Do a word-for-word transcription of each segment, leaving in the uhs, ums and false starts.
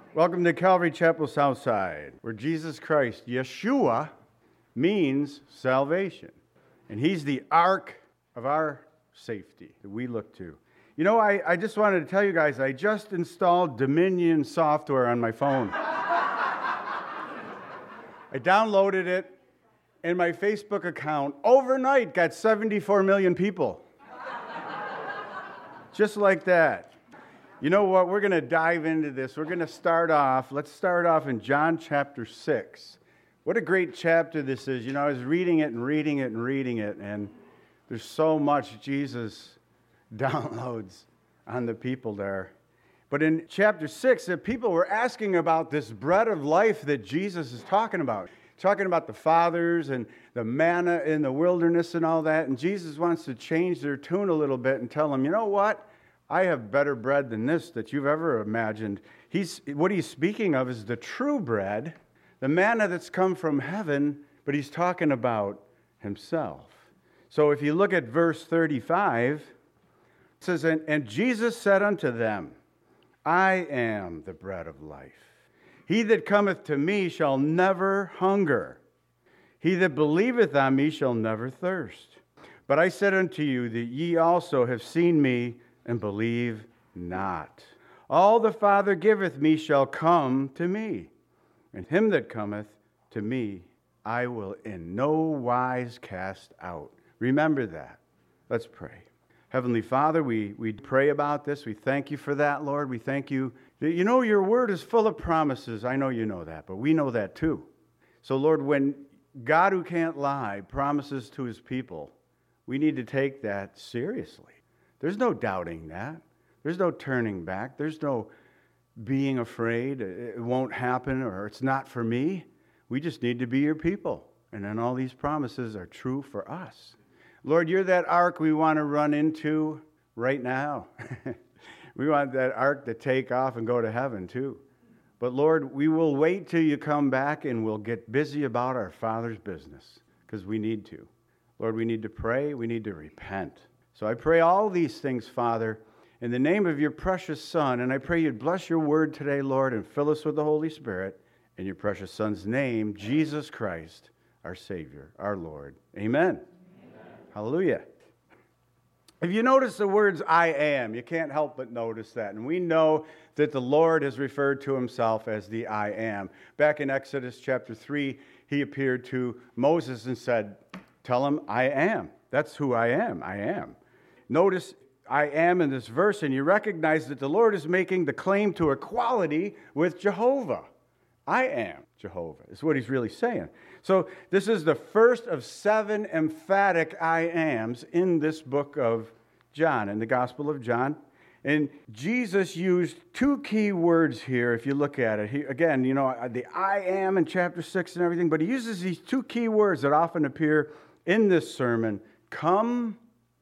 Welcome to Calvary Chapel Southside, where Jesus Christ, Yeshua, means salvation. And He's the ark of our safety that we look to. You know, I, I just wanted to tell you guys, I just installed Dominion software on my phone. I downloaded it, and my Facebook account overnight got seventy-four million people. Just like that. You know what? We're going to dive into this. We're going to start off. Let's start off in John chapter six. What a great chapter this is. You know, I was reading it and reading it and reading it, and there's so much Jesus downloads on the people there. But in chapter six, the people were asking about this bread of life that Jesus is talking about. Talking about the fathers and the manna in the wilderness and all that. And Jesus wants to change their tune a little bit and tell them, you know what? I have better bread than this that you've ever imagined. He's, what he's speaking of is the true bread, the manna that's come from heaven, but he's talking about himself. So if you look at verse thirty-five, it says, And, and Jesus said unto them, I am the bread of life. He that cometh to me shall never hunger. He that believeth on me shall never thirst. But I said unto you that ye also have seen me, and believe not. All the Father giveth me shall come to me, and him that cometh to me I will in no wise cast out. Remember that. Let's pray. Heavenly Father, we, we pray about this. We thank you for that, Lord. We thank you. You know, your word is full of promises. I know you know that, but we know that too. So, Lord, when God who can't lie promises to his people, we need to take that seriously. There's no doubting that. There's no turning back. There's no being afraid it won't happen or it's not for me. We just need to be your people. And then all these promises are true for us. Lord, you're that ark we want to run into right now. We want that ark to take off and go to heaven too. But Lord, we will wait till you come back and we'll get busy about our Father's business because we need to. Lord, we need to pray. We need to repent. So I pray all these things, Father, in the name of your precious Son, and I pray you'd bless your word today, Lord, and fill us with the Holy Spirit. In your precious Son's name, Jesus Christ, our Savior, our Lord. Amen. Amen. Hallelujah. If you notice the words I am, you can't help but notice that. And we know that the Lord has referred to himself as the I am. Back in Exodus chapter three, he appeared to Moses and said, tell him I am. That's who I am. I am. Notice I am in this verse, and you recognize that the Lord is making the claim to equality with Jehovah. I am Jehovah, is what he's really saying. So this is the first of seven emphatic I ams in this book of John, in the Gospel of John. And Jesus used two key words here, if you look at it. He, again, you know, the I am in chapter six and everything, but he uses these two key words that often appear in this sermon, come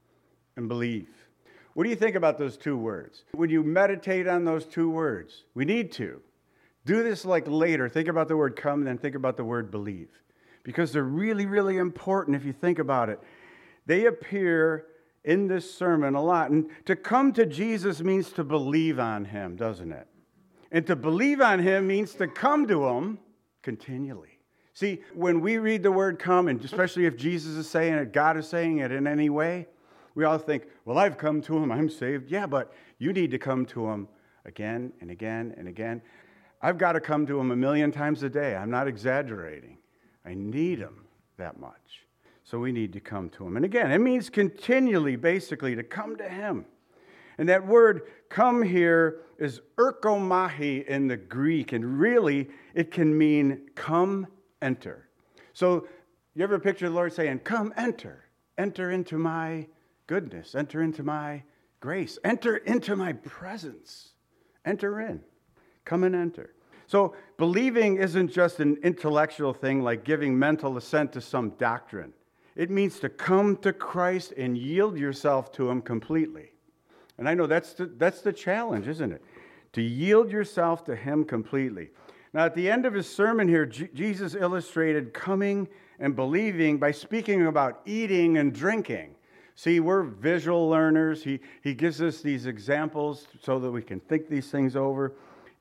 and believe. What do you think about those two words? Would you meditate on those two words? We need to. Do this like later. Think about the word come and then think about the word believe. Because they're really, really important if you think about it. They appear in this sermon a lot. And to come to Jesus means to believe on him, doesn't it? And to believe on him means to come to him continually. See, when we read the word come, and especially if Jesus is saying it, God is saying it in any way, we all think, well, I've come to him, I'm saved. Yeah, but you need to come to him again and again and again. I've got to come to him a million times a day. I'm not exaggerating. I need him that much. So we need to come to him. And again, it means continually, basically, to come to him. And that word come here is ergomahi in the Greek. And really, it can mean come, enter. So you ever picture the Lord saying, come, enter. Enter into my goodness. Enter into my grace. Enter into my presence. Enter in. Come and enter. So believing isn't just an intellectual thing like giving mental assent to some doctrine. It means to come to Christ and yield yourself to him completely. And I know that's the, that's the challenge, isn't it? To yield yourself to him completely. Now, at the end of his sermon here, J- Jesus illustrated coming and believing by speaking about eating and drinking. See, we're visual learners. He, he gives us these examples so that we can think these things over.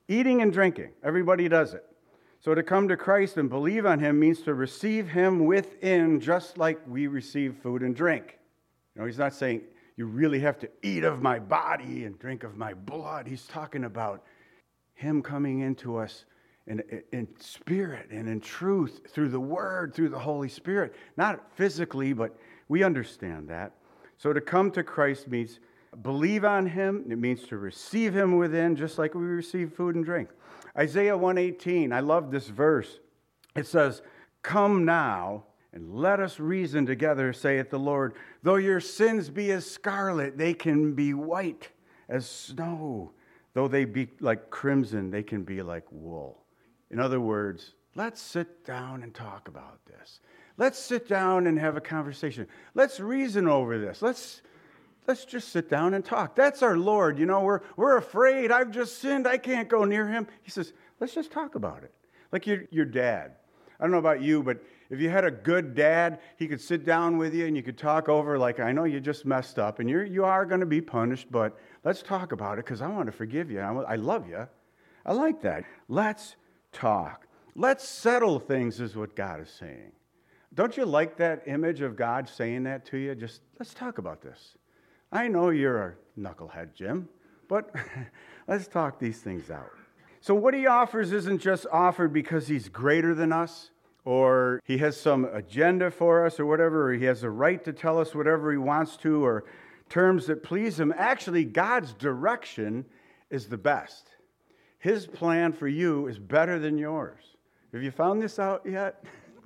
Eating and drinking. Everybody does it. So to come to Christ and believe on him means to receive him within, just like we receive food and drink. You know, he's not saying you really have to eat of my body and drink of my blood. He's talking about him coming into us in, in spirit and in truth through the Word, through the Holy Spirit. Not physically, but we understand that. So to come to Christ means believe on him. It means to receive him within, just like we receive food and drink. Isaiah one eighteen, I love this verse. It says, "Come now, and let us reason together, saith the Lord. Though your sins be as scarlet, they can be white as snow. Though they be like crimson, they can be like wool." In other words, let's sit down and talk about this. Let's sit down and have a conversation. Let's reason over this. Let's let's just sit down and talk. That's our Lord. You know, we're we're afraid. I've just sinned. I can't go near him. He says, let's just talk about it. Like your your dad. I don't know about you, but if you had a good dad, he could sit down with you and you could talk over, like, I know you just messed up and you're, you are going to be punished, but let's talk about it because I want to forgive you. I, I love you. I like that. Let's talk. Let's settle things is what God is saying. Don't you like that image of God saying that to you? Just, let's talk about this. I know you're a knucklehead, Jim, but let's talk these things out. So what he offers isn't just offered because he's greater than us, or he has some agenda for us, or whatever, or he has a right to tell us whatever he wants to, or terms that please him. Actually, God's direction is the best. His plan for you is better than yours. Have you found this out yet?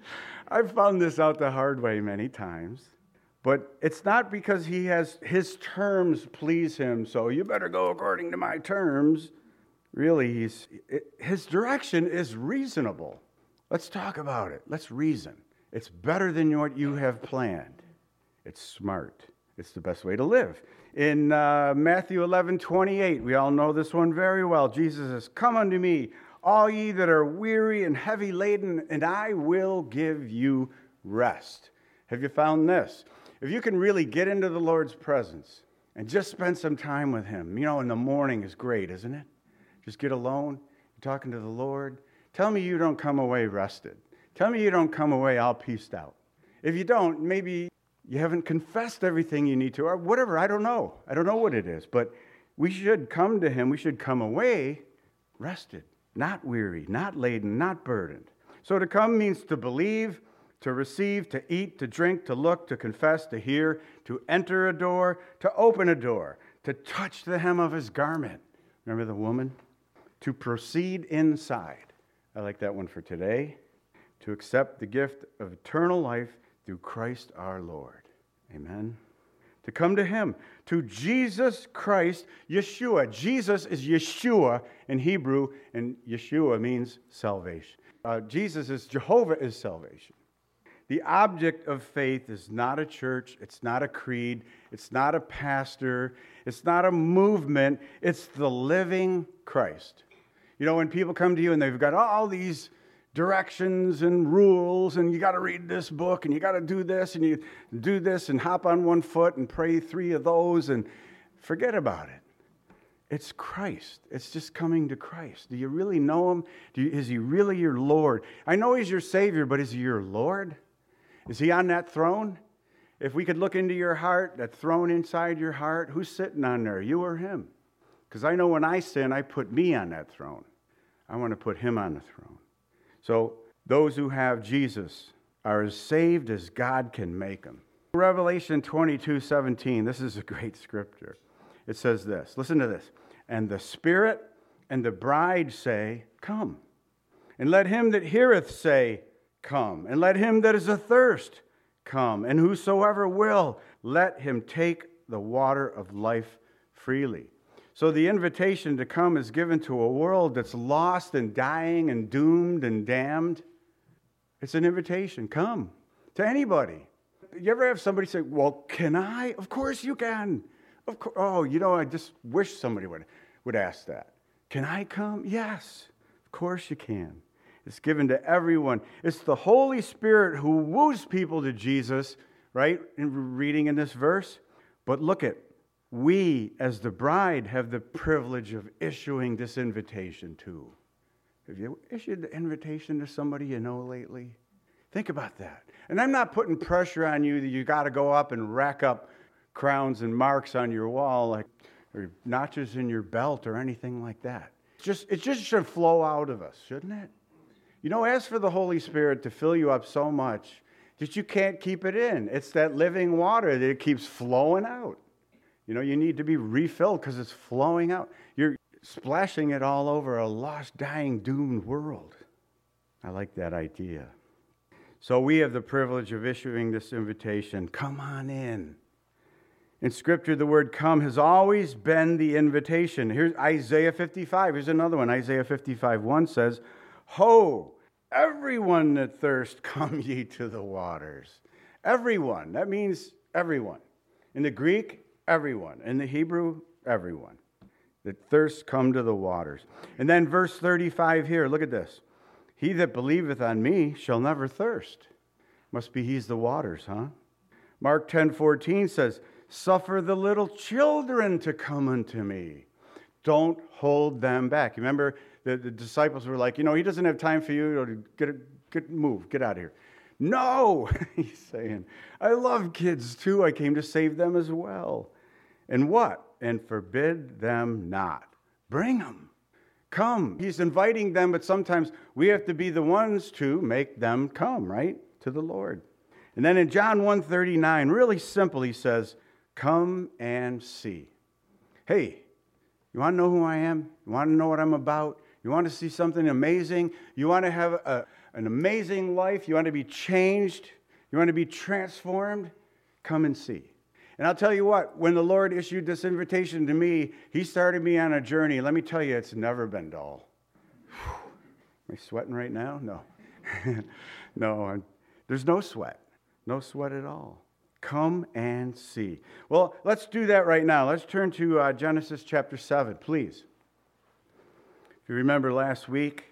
I've found this out the hard way many times. But it's not because he has his terms please him, so you better go according to my terms. Really, he's, his direction is reasonable. Let's talk about it. Let's reason. It's better than what you have planned. It's smart. It's the best way to live. In uh, Matthew eleven twenty-eight, we all know this one very well. Jesus says, "Come unto me, all ye that are weary and heavy laden, and I will give you rest." Have you found this? If you can really get into the Lord's presence and just spend some time with him, you know, in the morning is great, isn't it? Just get alone, you're talking to the Lord. Tell me you don't come away rested. Tell me you don't come away all pieced out. If you don't, maybe you haven't confessed everything you need to, or whatever, I don't know. I don't know what it is, but we should come to him, we should come away rested, not weary, not laden, not burdened. So to come means to believe, to receive, to eat, to drink, to look, to confess, to hear, to enter a door, to open a door, to touch the hem of his garment. Remember the woman? To proceed inside. I like that one for today. To accept the gift of eternal life through Christ our Lord. Amen. To come to him, to Jesus Christ, Yeshua. Jesus is Yeshua in Hebrew, and Yeshua means salvation. Uh, Jesus is Jehovah is salvation. The object of faith is not a church, it's not a creed, it's not a pastor, it's not a movement, it's the living Christ. You know, when people come to you and they've got all these directions and rules, and you got to read this book, and you got to do this, and you do this, and hop on one foot and pray three of those, and forget about it. It's Christ. It's just coming to Christ. Do you really know him? Do you, is he really your Lord? I know he's your Savior, but is he your Lord? Is he on that throne? If we could look into your heart, that throne inside your heart, who's sitting on there, you or him? Because I know when I sin, I put me on that throne. I want to put him on the throne. So those who have Jesus are as saved as God can make them. Revelation twenty-two seventeen, this is a great scripture. It says this, listen to this. "And the Spirit and the bride say, Come. And let him that heareth say, Come. And let him that is athirst come. And whosoever will, let him take the water of life freely." So the invitation to come is given to a world that's lost and dying and doomed and damned. It's an invitation. Come. To anybody. You ever have somebody say, "Well, can I?" Of course you can. Of course. Oh, you know, I just wish somebody would, would ask that. Can I come? Yes. Of course you can. It's given to everyone. It's the Holy Spirit who woos people to Jesus, right? In reading in this verse. But look at, we, as the bride, have the privilege of issuing this invitation to. Have you issued the invitation to somebody you know lately? Think about that. And I'm not putting pressure on you that you got to go up and rack up crowns and marks on your wall, like, or notches in your belt or anything like that. It's just, it just should flow out of us, shouldn't it? You know, ask for the Holy Spirit to fill you up so much that you can't keep it in. It's that living water that it keeps flowing out. You know, you need to be refilled because it's flowing out. You're splashing it all over a lost, dying, doomed world. I like that idea. So we have the privilege of issuing this invitation. Come on in. In Scripture, the word come has always been the invitation. Here's Isaiah fifty-five. Here's another one. Isaiah fifty-five one says, Ho, everyone that thirsts, come ye to the waters. Everyone. That means everyone. In the Greek, everyone. In the Hebrew, everyone. That thirsts, come to the waters. And then verse thirty-five here, look at this. He that believeth on me shall never thirst. Must be he's the waters, huh? Mark ten fourteen says, Suffer the little children to come unto me. Don't hold them back. Remember, the, the disciples were like, you know, he doesn't have time for you to get, get move, get out of here. No, he's saying, I love kids too. I came to save them as well. And what? And forbid them not. Bring them. Come. He's inviting them, but sometimes we have to be the ones to make them come, right, to the Lord. And then in John one thirty-nine, really simple, he says, come and see. Hey, you want to know who I am? You want to know what I'm about? You want to see something amazing? You want to have a, an amazing life? You want to be changed? You want to be transformed? Come and see. And I'll tell you what, when the Lord issued this invitation to me, he started me on a journey. Let me tell you, it's never been dull. Whew. Am I sweating right now? No. no, I'm, there's no sweat. No sweat at all. Come and see. Well, let's do that right now. Let's turn to uh, Genesis chapter seven, please. If you remember last week,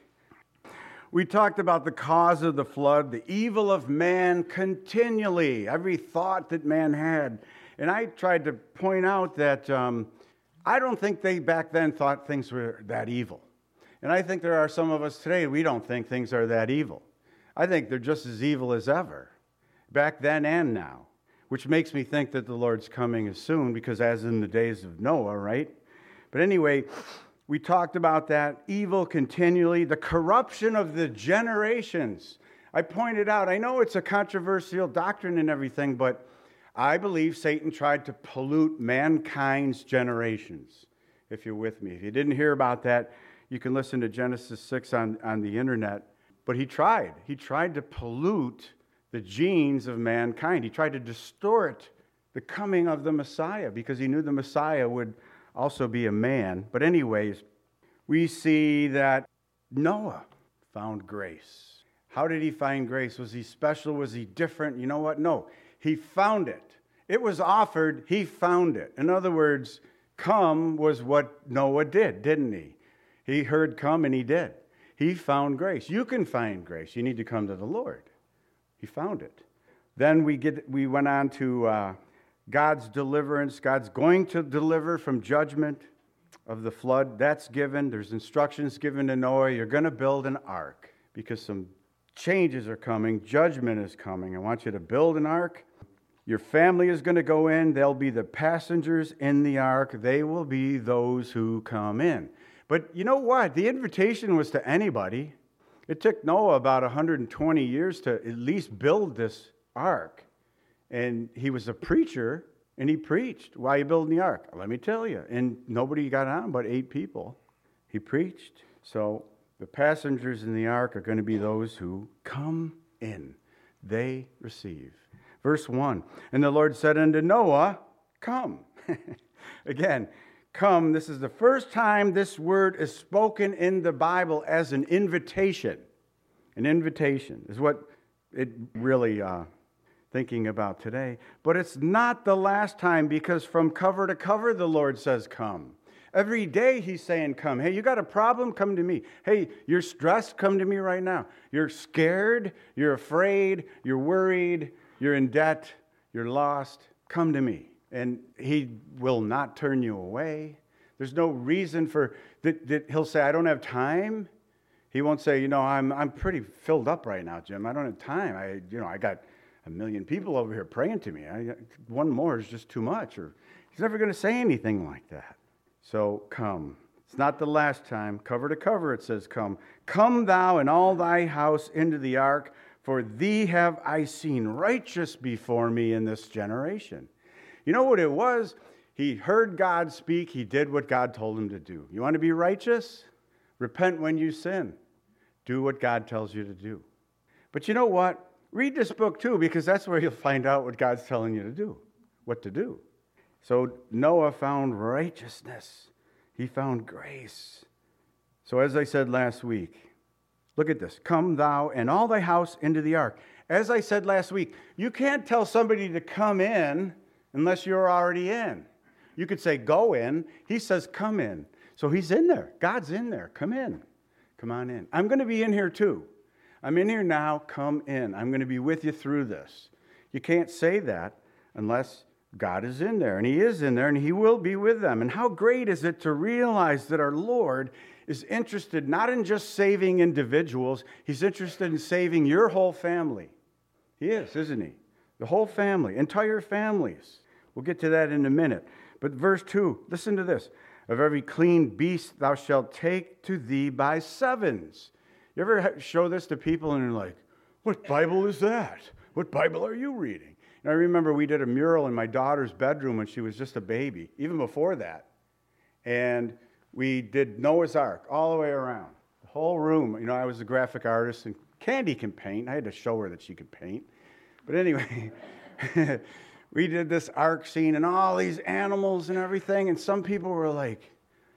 we talked about the cause of the flood, the evil of man continually, every thought that man had. And I tried to point out that um, I don't think they back then thought things were that evil. And I think there are some of us today, we don't think things are that evil. I think they're just as evil as ever, back then and now. Which makes me think that the Lord's coming is soon, because as in the days of Noah, right? But anyway, we talked about that evil continually, the corruption of the generations. I pointed out, I know it's a controversial doctrine and everything, but I believe Satan tried to pollute mankind's generations, if you're with me. If you didn't hear about that, you can listen to Genesis six on, on the internet. But he tried. He tried to pollute the genes of mankind. He tried to distort the coming of the Messiah because he knew the Messiah would also be a man. But anyways, we see that Noah found grace. How did he find grace? Was he special? Was he different? You know what? No, he found it. It was offered. He found it. In other words, come was what Noah did, didn't he? He heard come and he did. He found grace. You can find grace. You need to come to the Lord. He found it. Then we get we went on to uh, God's deliverance. God's going to deliver from judgment of the flood. That's given. There's instructions given to Noah. You're going to build an ark because some changes are coming. Judgment is coming. I want you to build an ark. Your family is going to go in. They'll be the passengers in the ark. They will be those who come in. But you know what? The invitation was to anybody. It took Noah about one hundred twenty years to at least build this ark. And he was a preacher, and he preached. Why are you building the ark? Let me tell you. And nobody got on but eight people. He preached. So the passengers in the ark are going to be those who come in. They receive. Verse one, and the Lord said unto Noah, come. Again, come. This is the first time this word is spoken in the Bible as an invitation. An invitation is what it really uh, thinking about today. But it's not the last time, because from cover to cover the Lord says come. Every day he's saying come. Hey, you got a problem? Come to me. Hey, you're stressed? Come to me right now. You're scared? You're afraid? You're worried? You're in debt? You're lost? Come to me. and he will not turn you away. There's no reason for that, that he'll say, I don't have time. He won't say, you know, I'm I'm pretty filled up right now, Jim. I don't have time. I you know, I got a million people over here praying to me. I, one more is just too much. Or he's never going to say anything like that. So come. It's not the last time. Cover to cover it says come. Come thou and all thy house into the ark, for thee have I seen righteous before me in this generation. You know what it was? He heard God speak. He did what God told him to do. You want to be righteous? Repent when you sin. Do what God tells you to do. But you know what? Read this book too, because that's where you'll find out what God's telling you to do, what to do. So Noah found righteousness. He found grace. So as I said last week, look at this. Come thou and all thy house into the ark. As I said last week, you can't tell somebody to come in unless you're already in. You could say, go in. He says, come in. So he's in there. God's in there. Come in. Come on in. I'm going to be in here too. I'm in here now. Come in. I'm going to be with you through this. You can't say that unless God is in there, and he is in there, and he will be with them. And how great is it to realize that our Lord is interested not in just saving individuals, he's interested in saving your whole family. He is, isn't he? The whole family, entire families. We'll get to that in a minute. But verse two, listen to this. Of every clean beast thou shalt take to thee by sevens. You ever show this to people and you're like, what Bible is that? What Bible are you reading? And I remember we did a mural in my daughter's bedroom when she was just a baby, even before that. And we did Noah's Ark all the way around, the whole room. You know, I was a graphic artist, and Candy can paint. I had to show her that she could paint. But anyway, we did this ark scene and all these animals and everything. And some people were like,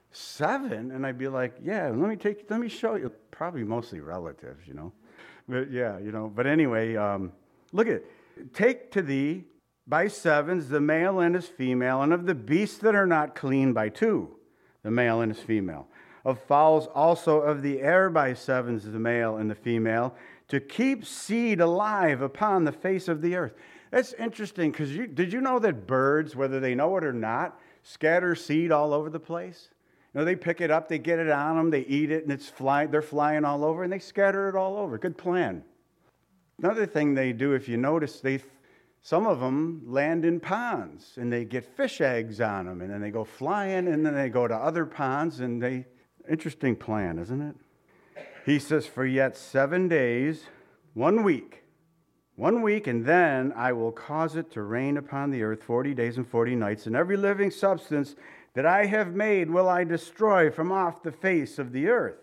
seven? And I'd be like, yeah, let me take, let me show you. Probably mostly relatives, you know. But yeah, you know. But anyway, um, look at it. Take to thee by sevens the male and his female, and of the beasts that are not clean by two, the male and his female. Of fowls also of the air by sevens the male and the female, to keep seed alive upon the face of the earth. That's interesting, because you, did you know that birds, whether they know it or not, scatter seed all over the place? You know, they pick it up, they get it on them, they eat it, and it's flying. They're flying all over, and they scatter it all over. Good plan. Another thing they do, if you notice, they some of them land in ponds, and they get fish eggs on them, and then they go flying, and then they go to other ponds, and they... Interesting plan, isn't it? He says, for yet seven days, one week, one week, and then I will cause it to rain upon the earth forty days and forty nights, and every living substance that I have made will I destroy from off the face of the earth.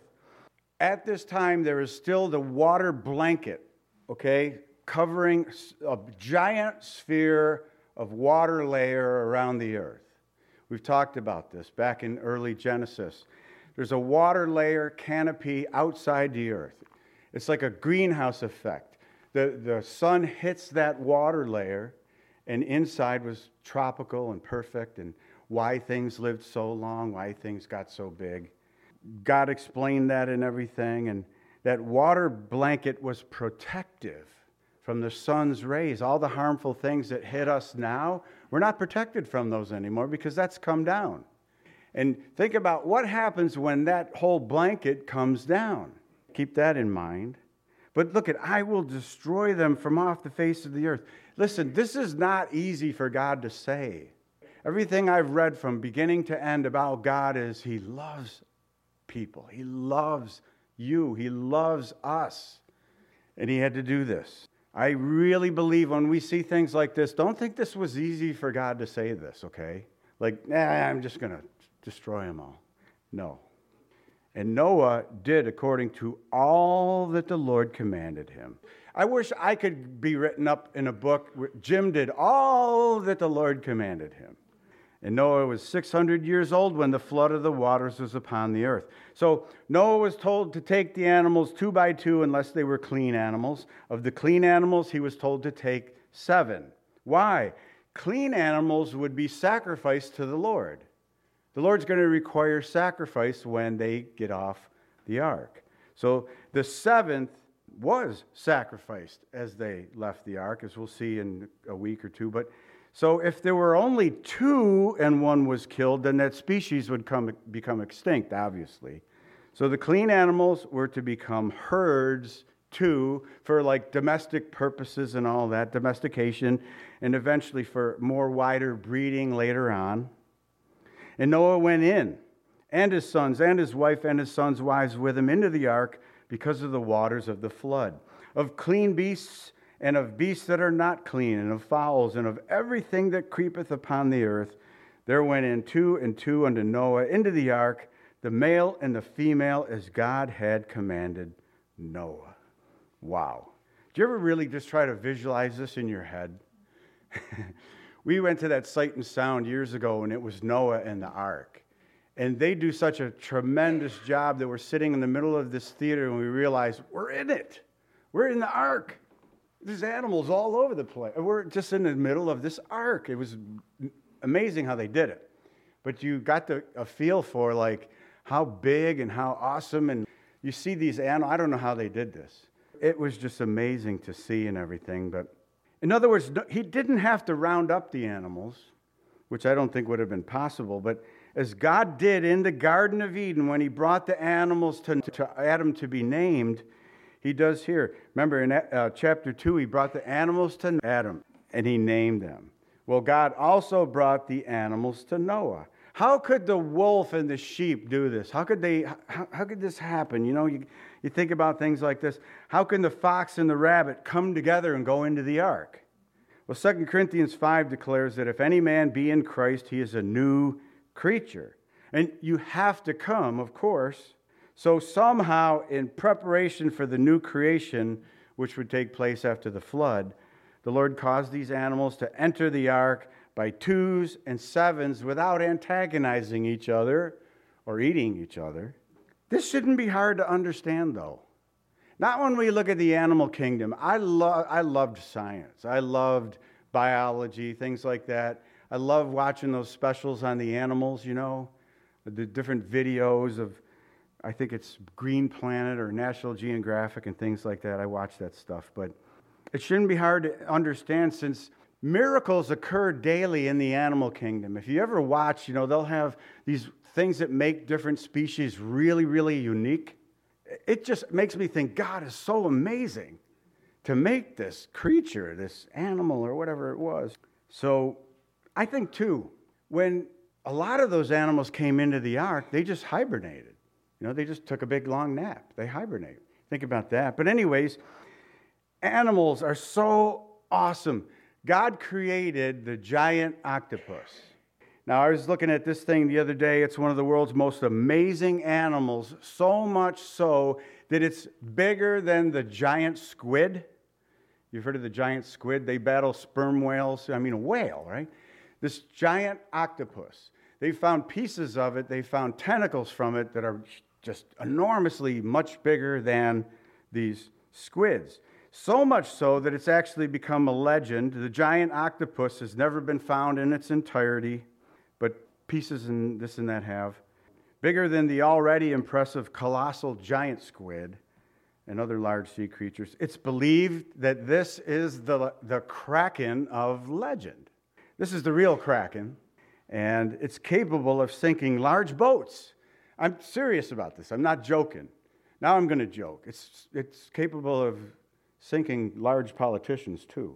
At this time, there is still the water blanket, okay, covering a giant sphere of water layer around the earth. We've talked about this back in early Genesis. There's a water layer canopy outside the earth. It's like a greenhouse effect. The, the sun hits that water layer, and inside was tropical and perfect, and why things lived so long, why things got so big. God explained that and everything, and that water blanket was protective from the sun's rays. All the harmful things that hit us now, we're not protected from those anymore because that's come down. And think about what happens when that whole blanket comes down. Keep that in mind. But look at, I will destroy them from off the face of the earth. Listen, this is not easy for God to say. Everything I've read from beginning to end about God is He loves people. He loves you. He loves us. And He had to do this. I really believe when we see things like this, don't think this was easy for God to say this, okay? Like, nah, I'm just going to destroy them all. No. And Noah did according to all that the Lord commanded him. I wish I could be written up in a book where Jim did all that the Lord commanded him. And Noah was six hundred years old when the flood of the waters was upon the earth. So Noah was told to take the animals two by two unless they were clean animals. Of the clean animals, he was told to take seven. Why? Clean animals would be sacrificed to the Lord. The Lord's going to require sacrifice when they get off the ark. So the seventh was sacrificed as they left the ark, as we'll see in a week or two. But So if there were only two and one was killed, then that species would come, become extinct, obviously. So the clean animals were to become herds too, for like domestic purposes and all that, domestication, and eventually for more wider breeding later on. And Noah went in, and his sons, and his wife, and his sons' wives with him into the ark because of the waters of the flood. Of clean beasts, and of beasts that are not clean, and of fowls, and of everything that creepeth upon the earth, there went in two and two unto Noah into the ark, the male and the female, as God had commanded Noah. Wow. Do you ever really just try to visualize this in your head? We went to that Sight and Sound years ago, and it was Noah and the ark. And they do such a tremendous job that we're sitting in the middle of this theater, and we realize we're in it. We're in the ark. There's animals all over the place. We're just in the middle of this ark. It was amazing how they did it. But you got the, a feel for like how big and how awesome. And you see these animals. I don't know how they did this. It was just amazing to see and everything. But in other words, he didn't have to round up the animals, which I don't think would have been possible. But as God did in the Garden of Eden when he brought the animals to, to Adam to be named, he does here. Remember in uh, chapter two, he brought the animals to Adam and he named them. Well, God also brought the animals to Noah. How could the wolf and the sheep do this? How could they? How, how could this happen? You know, you, you think about things like this. How can the fox and the rabbit come together and go into the ark? Well, Second Corinthians five declares that if any man be in Christ, he is a new creature. And you have to come, of course. So somehow, in preparation for the new creation, which would take place after the flood, the Lord caused these animals to enter the ark by twos and sevens without antagonizing each other or eating each other. This shouldn't be hard to understand, though. Not when we look at the animal kingdom. I, lo- I loved science. I loved biology, things like that. I love watching those specials on the animals, you know, the different videos of, I think it's Green Planet or National Geographic and things like that. I watch that stuff. But it shouldn't be hard to understand since miracles occur daily in the animal kingdom. If you ever watch, you know, they'll have these things that make different species really, really unique. It just makes me think God is so amazing to make this creature, this animal or whatever it was. So I think, too, when a lot of those animals came into the ark, they just hibernated. You know, they just took a big, long nap. They hibernate. Think about that. But anyways, animals are so awesome. God created the giant octopus. Now, I was looking at this thing the other day. It's one of the world's most amazing animals, so much so that it's bigger than the giant squid. You've heard of the giant squid? They battle sperm whales. I mean, a whale, right? This giant octopus. They found pieces of it. They found tentacles from it that are just enormously much bigger than these squids. So much so that it's actually become a legend. The giant octopus has never been found in its entirety, but pieces and this and that have. Bigger than the already impressive colossal giant squid and other large sea creatures. It's believed that this is the, the kraken of legend. This is the real kraken, and it's capable of sinking large boats. I'm serious about this. I'm not joking. Now I'm going to joke. It's, it's capable of sinking large politicians, too.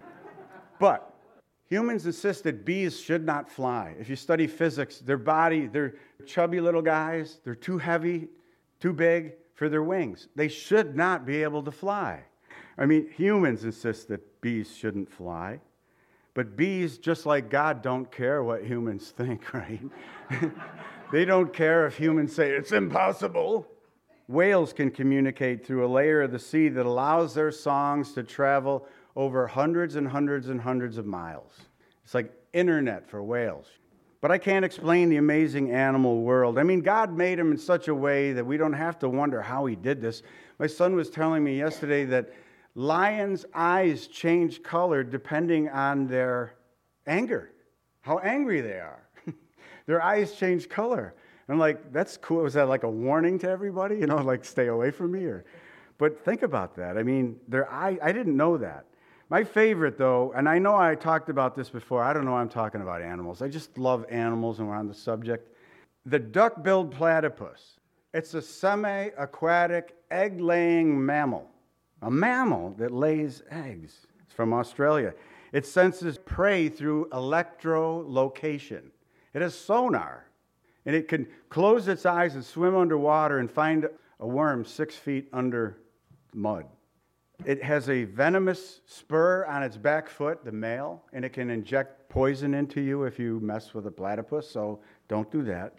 But humans insist that bees should not fly. If you study physics, their body, they're chubby little guys. They're too heavy, too big for their wings. They should not be able to fly. I mean, humans insist that bees shouldn't fly. But bees, just like God, don't care what humans think, right? They don't care if humans say it's impossible. Whales can communicate through a layer of the sea that allows their songs to travel over hundreds and hundreds and hundreds of miles. It's like internet for whales. But I can't explain the amazing animal world. I mean, God made them in such a way that we don't have to wonder how he did this. My son was telling me yesterday that lions' eyes change color depending on their anger, how angry they are. Their eyes change color. I'm like, that's cool. Was that like a warning to everybody? You know, like stay away from me? Or, but think about that. I mean, their eye, I didn't know that. My favorite, though, and I know I talked about this before. I don't know why I'm talking about animals. I just love animals, and we're on the subject. The duck-billed platypus. It's a semi-aquatic, egg-laying mammal. A mammal that lays eggs. It's from Australia. It senses prey through electrolocation. It has sonar, and it can close its eyes and swim underwater and find a worm six feet under mud. It has a venomous spur on its back foot, the male, and it can inject poison into you if you mess with a platypus, so don't do that.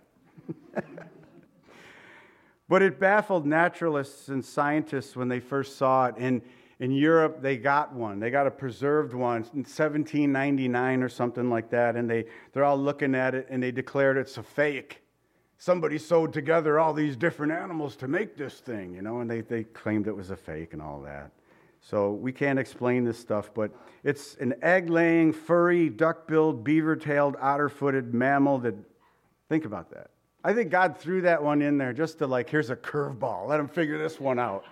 But it baffled naturalists and scientists when they first saw it. In, in Europe, they got one. They got a preserved one in seventeen ninety-nine or something like that, and they, they're all looking at it, and they declared it's a fake. Somebody sewed together all these different animals to make this thing, you know, and they, they claimed it was a fake and all that. So we can't explain this stuff, but it's an egg-laying, furry, duck-billed, beaver-tailed, otter-footed mammal that, think about that. I think God threw that one in there just to like, here's a curveball. Let him figure this one out.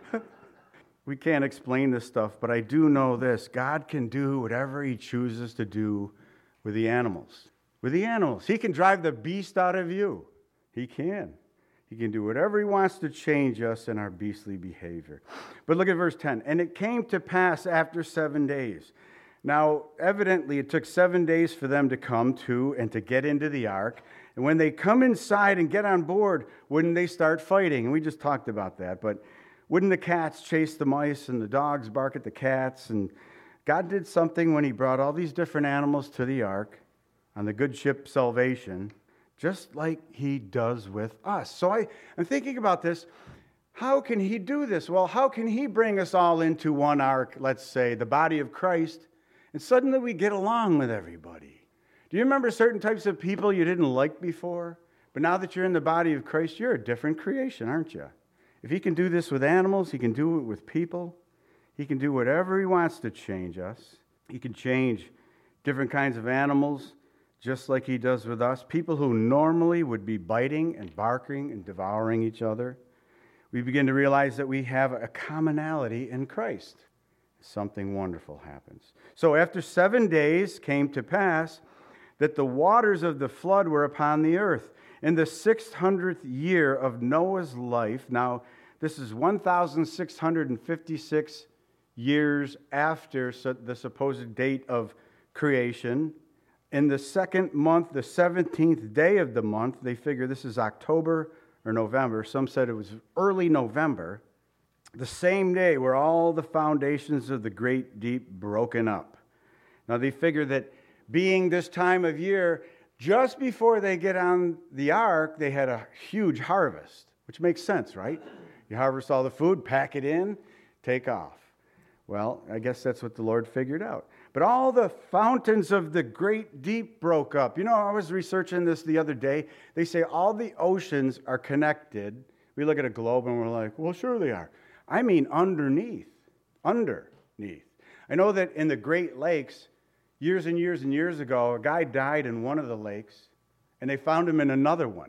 We can't explain this stuff, but I do know this. God can do whatever he chooses to do with the animals. With the animals. He can drive the beast out of you. He can. He can do whatever he wants to change us in our beastly behavior. But look at verse ten. And it came to pass after seven days. Now, evidently, it took seven days for them to come to and to get into the ark. And when they come inside and get on board, wouldn't they start fighting? And we just talked about that. But wouldn't the cats chase the mice and the dogs bark at the cats? And God did something when he brought all these different animals to the ark on the good ship Salvation, just like he does with us. So I, I'm thinking about this. How can he do this? Well, how can he bring us all into one ark, let's say, the body of Christ, and suddenly we get along with everybody? Do you remember certain types of people you didn't like before? But now that you're in the body of Christ, you're a different creation, aren't you? If he can do this with animals, he can do it with people. He can do whatever he wants to change us. He can change different kinds of animals, just like he does with us. People who normally would be biting and barking and devouring each other. We begin to realize that we have a commonality in Christ. Something wonderful happens. So after seven days came to pass that the waters of the flood were upon the earth. In the six hundredth year of Noah's life, now this is one thousand six hundred fifty-six years after the supposed date of creation, in the second month, the seventeenth day of the month, they figure this is October or November. Some said it was early November. The same day were all the foundations of the great deep broken up. Now they figure that being this time of year, just before they get on the ark, they had a huge harvest, which makes sense, right? You harvest all the food, pack it in, take off. Well, I guess that's what the Lord figured out. But all the fountains of the great deep broke up. You know, I was researching this the other day. They say all the oceans are connected. We look at a globe and we're like, well, sure they are. I mean underneath, underneath. I know that in the Great Lakes, years and years and years ago, a guy died in one of the lakes, and they found him in another one,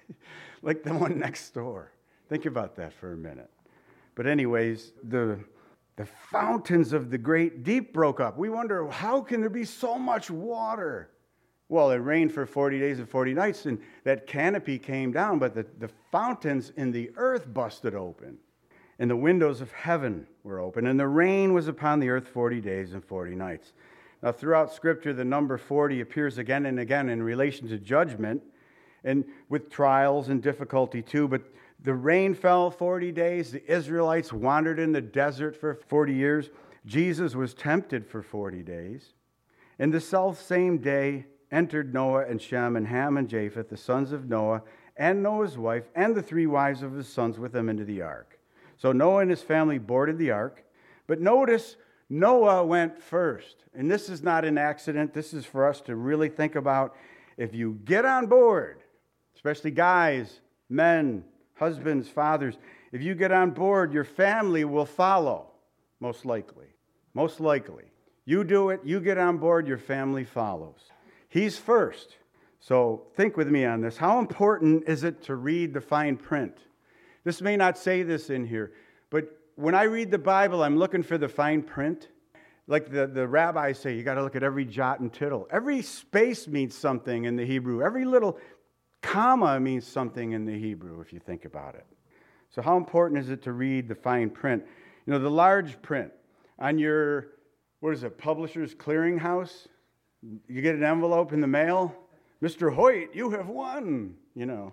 like the one next door. Think about that for a minute. But anyways, the... The fountains of the great deep broke up. We wonder, how can there be so much water? Well, it rained for forty days and forty nights, and that canopy came down, but the, the fountains in the earth busted open, and the windows of heaven were open, and the rain was upon the earth forty days and forty nights. Now, throughout Scripture, the number forty appears again and again in relation to judgment, and with trials and difficulty too, but the rain fell forty days. The Israelites wandered in the desert for forty years. Jesus was tempted for forty days. And the self-same day entered Noah and Shem and Ham and Japheth, the sons of Noah, and Noah's wife, and the three wives of his sons with them into the ark. So Noah and his family boarded the ark. But notice, Noah went first. And this is not an accident. This is for us to really think about. If you get on board, especially guys, men, husbands, fathers, if you get on board, your family will follow, most likely. Most likely. You do it, you get on board, your family follows. He's first. So think with me on this. How important is it to read the fine print? This may not say this in here, but when I read the Bible, I'm looking for the fine print. like the, the rabbis say, you got to look at every jot and tittle. Every space means something in the Hebrew. Every little comma means something in the Hebrew, if you think about it. So how important is it to read the fine print? You know, the large print on your, what is it, Publishers Clearinghouse? You get an envelope in the mail. Mister Hoyt, you have won, you know.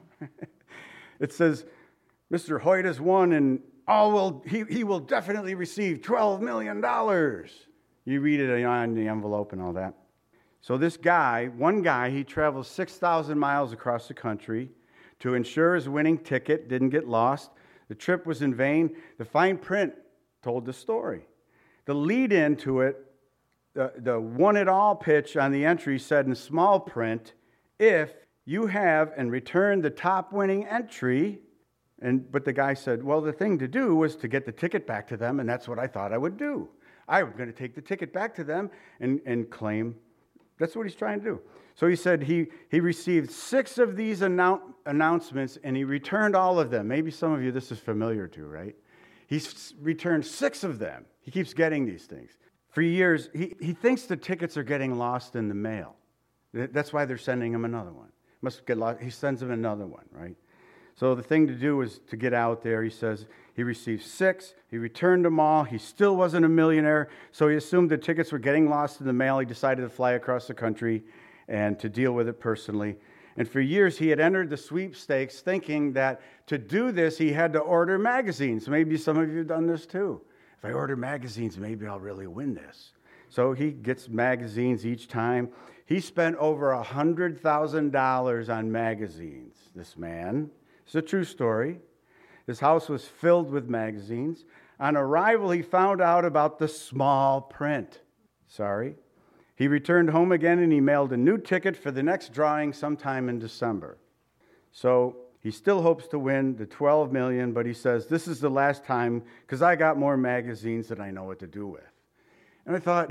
It says, Mister Hoyt has won, and all will he, he will definitely receive twelve million dollars. You read it on the envelope and all that. So this guy, one guy, he travels six thousand miles across the country to ensure his winning ticket didn't get lost. The trip was in vain. The fine print told the story. The lead-in to it, the, the one-it-all pitch on the entry said in small print, if you have and return the top winning entry, and but the guy said, well, the thing to do was to get the ticket back to them, and that's what I thought I would do. I was going to take the ticket back to them and, and claim. That's what he's trying to do. So he said he, he received six of these annou- announcements, and he returned all of them. Maybe some of you this is familiar to, right? He's returned six of them. He keeps getting these things. For years, he, he thinks the tickets are getting lost in the mail. That's why they're sending him another one. Must get lost. He sends him another one, right? So the thing to do is to get out there. He says he received six. He returned them all. He still wasn't a millionaire, so he assumed the tickets were getting lost in the mail. He decided to fly across the country and to deal with it personally. And for years, he had entered the sweepstakes thinking that to do this, he had to order magazines. Maybe some of you have done this too. If I order magazines, maybe I'll really win this. So he gets magazines each time. He spent over one hundred thousand dollars on magazines, this man. It's a true story. His house was filled with magazines. On arrival, he found out about the small print. Sorry. He returned home again and he mailed a new ticket for the next drawing sometime in December. So he still hopes to win the twelve million dollars, but he says, this is the last time because I got more magazines than I know what to do with. And I thought,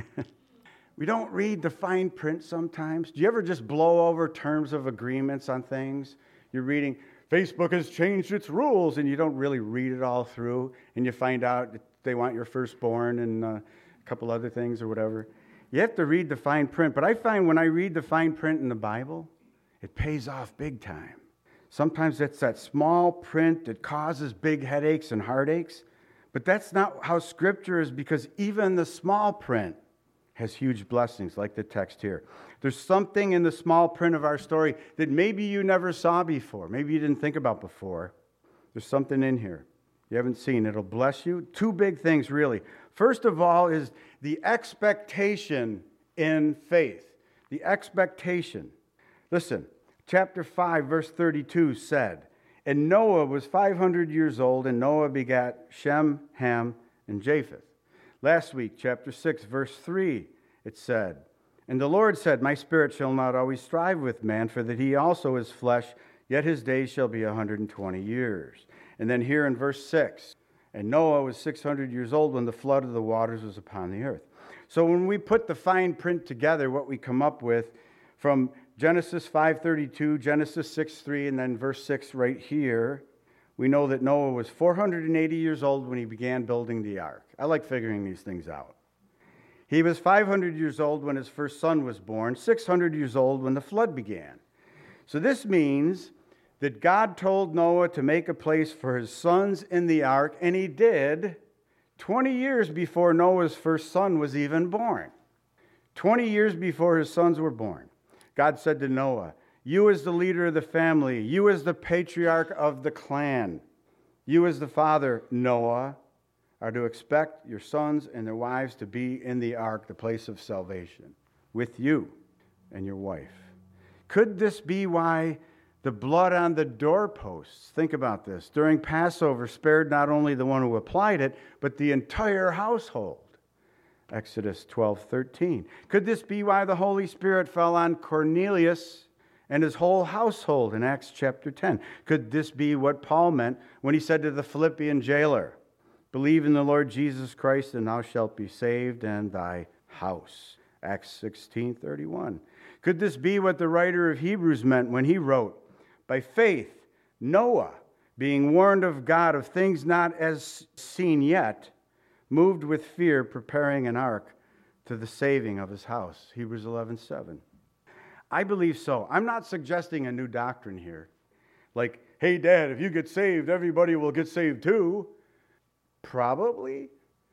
we don't read the fine print sometimes. Do you ever just blow over terms of agreements on things? You're reading, Facebook has changed its rules, and you don't really read it all through, and you find out that they want your firstborn and uh, a couple other things or whatever. You have to read the fine print, but I find when I read the fine print in the Bible, it pays off big time. Sometimes it's that small print that causes big headaches and heartaches, but that's not how Scripture is, because even the small print has huge blessings, like the text here. There's something in the small print of our story that maybe you never saw before, maybe you didn't think about before. There's something in here you haven't seen. It'll bless you. Two big things, really. First of all is the expectation in faith. The expectation. Listen, chapter five, verse thirty-two said, and Noah was five hundred years old, and Noah begat Shem, Ham, and Japheth. Last week, chapter six, verse three, it said, and the Lord said, my spirit shall not always strive with man, for that he also is flesh, yet his days shall be one hundred twenty years. And then here in verse six, and Noah was six hundred years old when the flood of the waters was upon the earth. So when we put the fine print together, what we come up with from Genesis five thirty-two, Genesis six three, and then verse six right here, we know that Noah was four hundred eighty years old when he began building the ark. I like figuring these things out. He was five hundred years old when his first son was born, six hundred years old when the flood began. So this means that God told Noah to make a place for his sons in the ark, and he did twenty years before Noah's first son was even born. twenty years before his sons were born. God said to Noah, you as the leader of the family, you as the patriarch of the clan, you as the father, Noah, are to expect your sons and their wives to be in the ark, the place of salvation, with you and your wife. Could this be why the blood on the doorposts, think about this, during Passover spared not only the one who applied it, but the entire household? Exodus twelve thirteen. Could this be why the Holy Spirit fell on Cornelius and his whole household in Acts chapter ten? Could this be what Paul meant when he said to the Philippian jailer, believe in the Lord Jesus Christ and thou shalt be saved and thy house? Acts sixteen thirty-one. Could this be what the writer of Hebrews meant when he wrote, by faith, Noah, being warned of God of things not as seen yet, moved with fear, preparing an ark to the saving of his house. Hebrews eleven seven. I believe so. I'm not suggesting a new doctrine here. Like, hey, Dad, if you get saved, everybody will get saved too. Probably,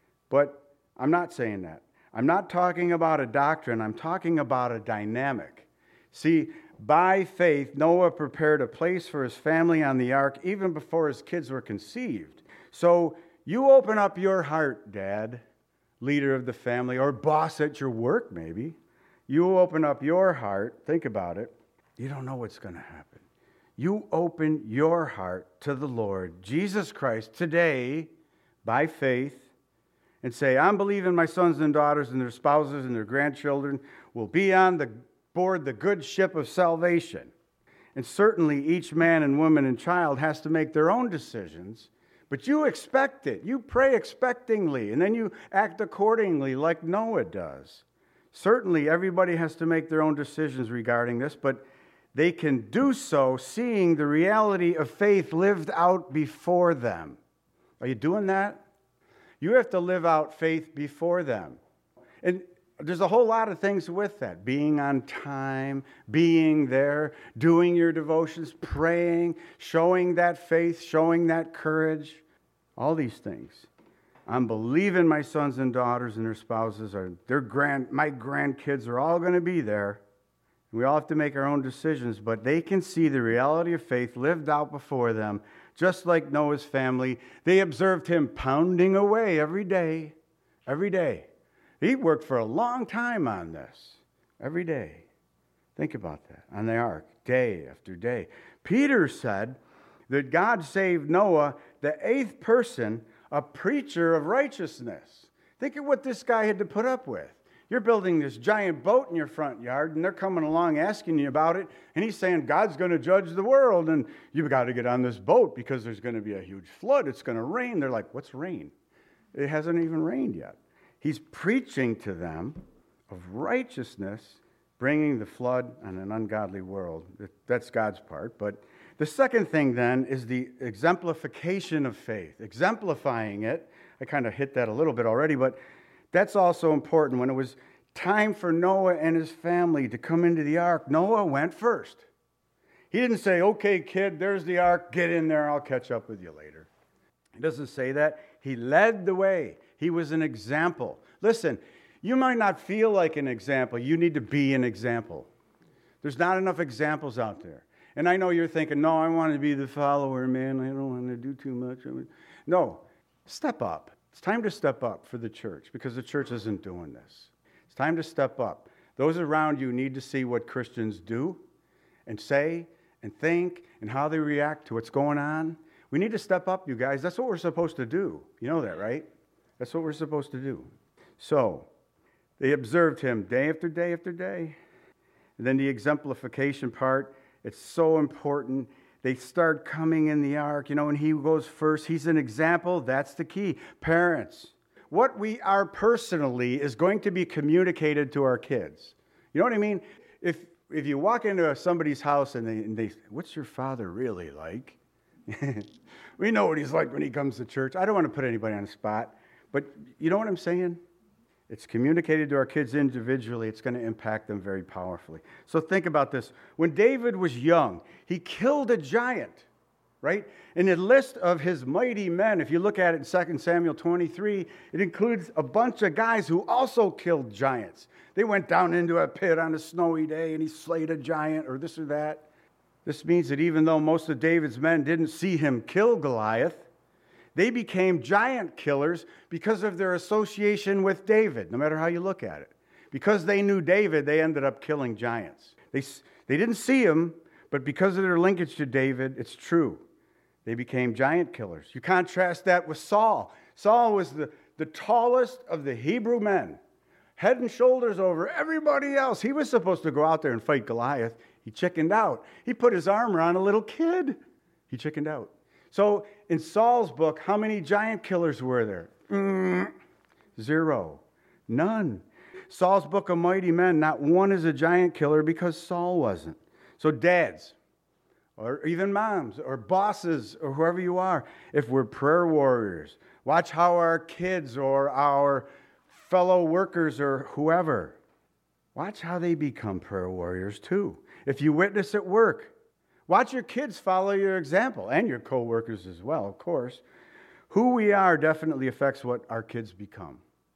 but I'm not saying that. I'm not talking about a doctrine. I'm talking about a dynamic. See, by faith, Noah prepared a place for his family on the ark even before his kids were conceived. So you open up your heart, Dad, leader of the family, or boss at your work maybe. You open up your heart. Think about it. You don't know what's going to happen. You open your heart to the Lord, Jesus Christ, today by faith and say, I'm believing my sons and daughters and their spouses and their grandchildren will be on the board the good ship of salvation. And certainly each man and woman and child has to make their own decisions, but you expect it. You pray expectingly, and then you act accordingly like Noah does. Certainly everybody has to make their own decisions regarding this, but they can do so seeing the reality of faith lived out before them. Are you doing that? You have to live out faith before them. And there's a whole lot of things with that. Being on time, being there, doing your devotions, praying, showing that faith, showing that courage, all these things. I'm believing my sons and daughters and their spouses, are their grand, my grandkids are all going to be there. We all have to make our own decisions, but they can see the reality of faith lived out before them, just like Noah's family. They observed him pounding away every day, every day. He worked for a long time on this, every day. Think about that, on the ark, day after day. Peter said that God saved Noah, the eighth person, a preacher of righteousness. Think of what this guy had to put up with. You're building this giant boat in your front yard, and they're coming along asking you about it, and he's saying, God's going to judge the world, and you've got to get on this boat because there's going to be a huge flood. It's going to rain. They're like, what's rain? It hasn't even rained yet. He's preaching to them of righteousness, bringing the flood on an ungodly world. That's God's part. But the second thing then is the exemplification of faith, exemplifying it. I kind of hit that a little bit already, but that's also important. When it was time for Noah and his family to come into the ark, Noah went first. He didn't say, okay, kid, there's the ark, get in there, I'll catch up with you later. He doesn't say that. He led the way. He was an example. Listen, you might not feel like an example. You need to be an example. There's not enough examples out there. And I know you're thinking, no, I want to be the follower, man. I don't want to do too much. No, step up. It's time to step up for the church because the church isn't doing this. It's time to step up. Those around you need to see what Christians do and say and think and how they react to what's going on. We need to step up, you guys. That's what we're supposed to do. You know that, right? That's what we're supposed to do. So, they observed him day after day after day. And then the exemplification part, it's so important. They start coming in the ark. You know, when he goes first, he's an example. That's the key. Parents, what we are personally is going to be communicated to our kids. You know what I mean? If if you walk into somebody's house and they, and they what's your father really like? We know what he's like when he comes to church. I don't want to put anybody on the spot. But you know what I'm saying? It's communicated to our kids individually. It's going to impact them very powerfully. So think about this. When David was young, he killed a giant, right? In the list of his mighty men, if you look at it in Second Samuel twenty-three, it includes a bunch of guys who also killed giants. They went down into a pit on a snowy day and he slayed a giant or this or that. This means that even though most of David's men didn't see him kill Goliath, they became giant killers because of their association with David, no matter how you look at it. Because they knew David, they ended up killing giants. They, they didn't see him, but because of their linkage to David, it's true. They became giant killers. You contrast that with Saul. Saul was the, the tallest of the Hebrew men, head and shoulders over everybody else. He was supposed to go out there and fight Goliath. He chickened out. He put his armor on a little kid. He chickened out. So in Saul's book, how many giant killers were there? Mm, zero. None. Saul's book of mighty men, not one is a giant killer because Saul wasn't. So dads, or even moms, or bosses, or whoever you are, if we're prayer warriors, Watch how our kids or our fellow workers or whoever, watch how they become prayer warriors too. If you witness at work, watch your kids follow your example, and your co-workers as well, of course. Who we are definitely affects what our kids become.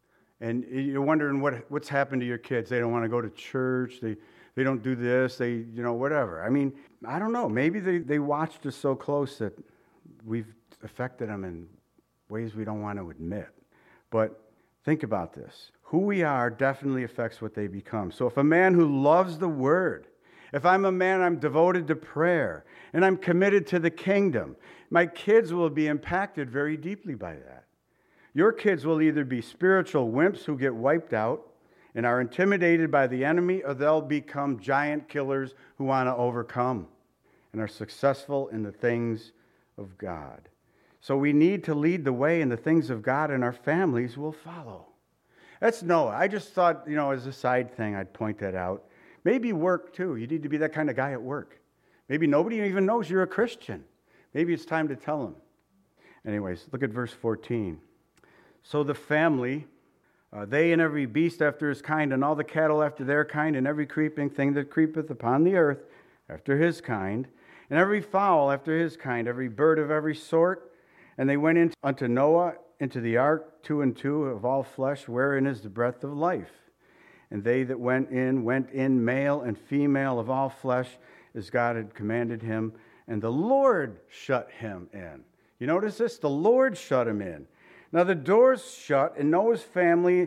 And you're wondering what, what's happened to your kids. They don't want to go to church. They they don't do this. They, you know, whatever. I mean, I don't know. Maybe they, they watched us so close that we've affected them in ways we don't want to admit. But think about this. Who we are definitely affects what they become. So if a man who loves the word, if I'm a man, I'm devoted to prayer, and I'm committed to the kingdom, my kids will be impacted very deeply by that. Your kids will either be spiritual wimps who get wiped out and are intimidated by the enemy, or they'll become giant killers who want to overcome and are successful in the things of God. So we need to lead the way in the things of God, and our families will follow. That's Noah. I just thought, you know, as a side thing, I'd point that out. Maybe work, too. You need to be that kind of guy at work. Maybe nobody even knows you're a Christian. Maybe it's time to tell them. Anyways, look at verse fourteen. So the family, uh, they and every beast after his kind, and all the cattle after their kind, and every creeping thing that creepeth upon the earth after his kind, and every fowl after his kind, every bird of every sort. And they went in unto Noah into the ark, two and two of all flesh, wherein is the breath of life. And they that went in, went in male and female of all flesh, as God had commanded him. And the Lord shut him in. You notice this? The Lord shut him in. Now the door's shut, and Noah's family,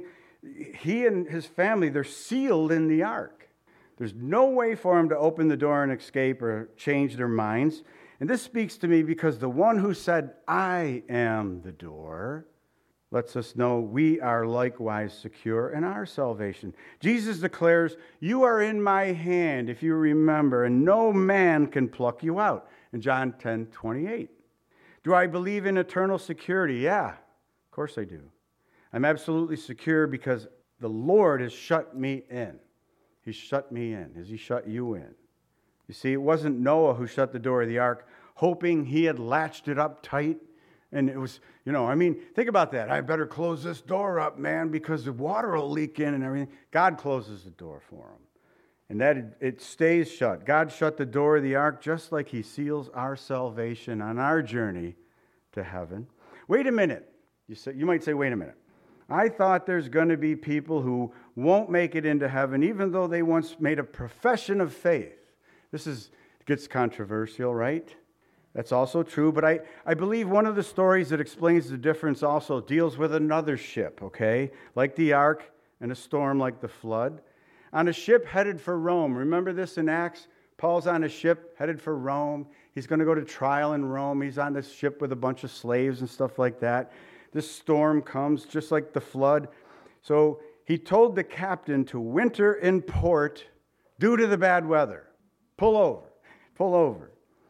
he and his family, they're sealed in the ark. There's no way for them to open the door and escape or change their minds. And this speaks to me because the one who said, I am the door, lets us know we are likewise secure in our salvation. Jesus declares, you are in my hand, if you remember, and no man can pluck you out. In John ten twenty-eight. Do I believe in eternal security? Yeah, of course I do. I'm absolutely secure because the Lord has shut me in. He's shut me in. Has he shut you in? You see, it wasn't Noah who shut the door of the ark, hoping he had latched it up tight. And it was, you know, I mean, think about that. I better close this door up, man, because the water will leak in and everything. God closes the door for him. And that it, it stays shut. God shut the door of the ark just like he seals our salvation on our journey to heaven. Wait a minute. You say, you might say, wait a minute. I thought there's going to be people who won't make it into heaven, even though they once made a profession of faith. This is gets controversial, right? That's also true, but I, I believe one of the stories that explains the difference also deals with another ship, okay? Like the ark and a storm like the flood. On a ship headed for Rome. Remember this in Acts? Paul's on a ship headed for Rome. He's going to go to trial in Rome. He's on this ship with a bunch of slaves and stuff like that. This storm comes just like the flood. So he told the captain to winter in port due to the bad weather. Pull over. Pull over.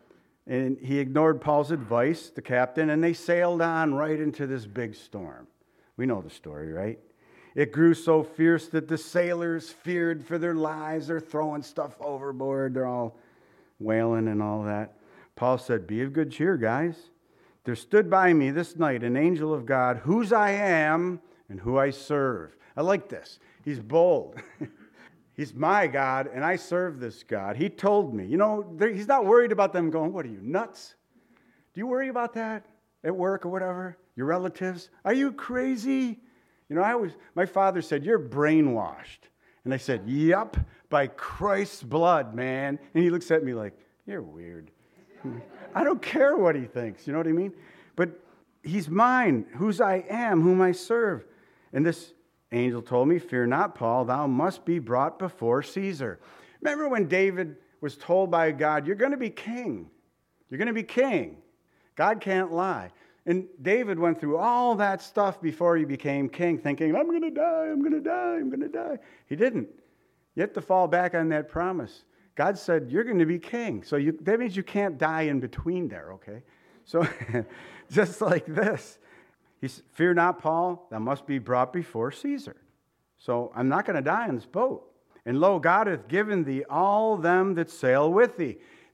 And he ignored Paul's advice, the captain, and they sailed on right into this big storm. We know the story, right? It grew so fierce that the sailors feared for their lives. They're throwing stuff overboard. They're all wailing and all that. Paul said, be of good cheer, guys. There stood by me this night an angel of God, whose I am and who I serve. I like this. He's bold. He's my God, and I serve this God. He told me. You know, he's not worried about them going, what are you, nuts? Do you worry about that at work or whatever? Your relatives? Are you crazy? You know, I was, my father said, you're brainwashed. And I said, yep, by Christ's blood, man. And he looks at me like, you're weird. I don't care what he thinks, you know what I mean? But he's mine, whose I am, whom I serve. And this angel told me, fear not, Paul, thou must be brought before Caesar. Remember when David was told by God, you're going to be king. You're going to be king. God can't lie. And David went through all that stuff before he became king, thinking, I'm going to die, I'm going to die, I'm going to die. He didn't. You have to fall back on that promise. God said, you're going to be king. So you, that means you can't die in between there, okay? So just like this. He said, fear not, Paul, thou must be brought before Caesar. So I'm not going to die on this boat. And lo, God hath given thee all them that sail with thee.